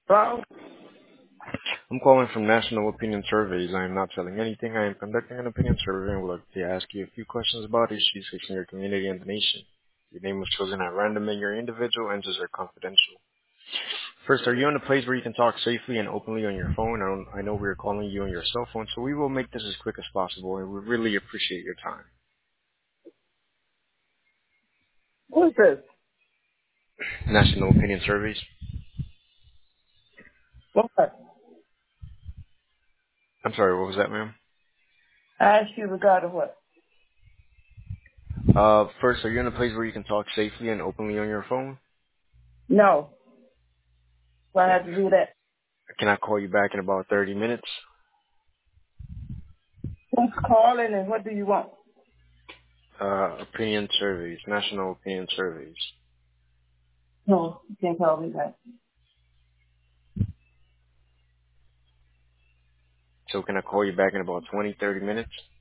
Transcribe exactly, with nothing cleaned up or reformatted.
Hello? I'm calling from National Opinion Surveys. I am not selling anything. I am conducting an opinion survey and would like to ask you a few questions about issues facing your community and the nation. Your name was chosen at random and your individual answers are confidential. First, are you in a place where you can talk safely and openly on your phone? I, don't, I know we are calling you on your cell phone, so we will make this as quick as possible, and we really appreciate your time. Who is this? National Opinion Surveys. What? I'm sorry, what was that, ma'am? I asked you regarding what? Uh, first, are you in a place where you can talk safely and openly on your phone? No. So I have to do that. Can I call you back in about thirty minutes? Who's calling and what do you want? Uh, opinion surveys, national opinion surveys. No, you can't call me back. So can I call you back in about twenty, thirty minutes?